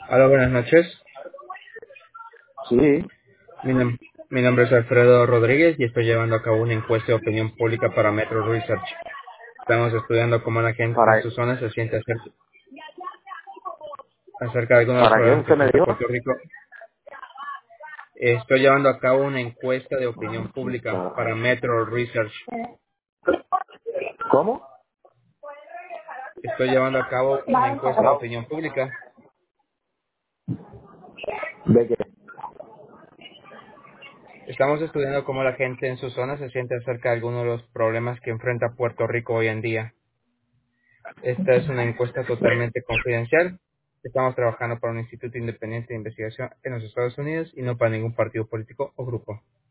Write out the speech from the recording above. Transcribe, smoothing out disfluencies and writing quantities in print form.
Hola, buenas noches. Sí, Mi, nom- Mi nombre es Alfredo Rodríguez y estoy llevando a cabo una encuesta de opinión pública para Metro Research. Estamos estudiando cómo la gente en ¿para, su zona se siente acerca de algunos de los para qué problemas que usted me enfrenta dijo? Puerto Rico. Estoy llevando a cabo una encuesta de opinión pública para Metro Research. ¿Cómo? Estoy llevando a cabo una encuesta de Hello. opinión pública. ¿De qué? Estamos estudiando cómo la gente en su zona se siente acerca de algunos de los problemas que enfrenta Puerto Rico hoy en día. Esta es una encuesta totalmente confidencial. Estamos trabajando para un instituto independiente de investigación en los Estados Unidos y no para ningún partido político o grupo.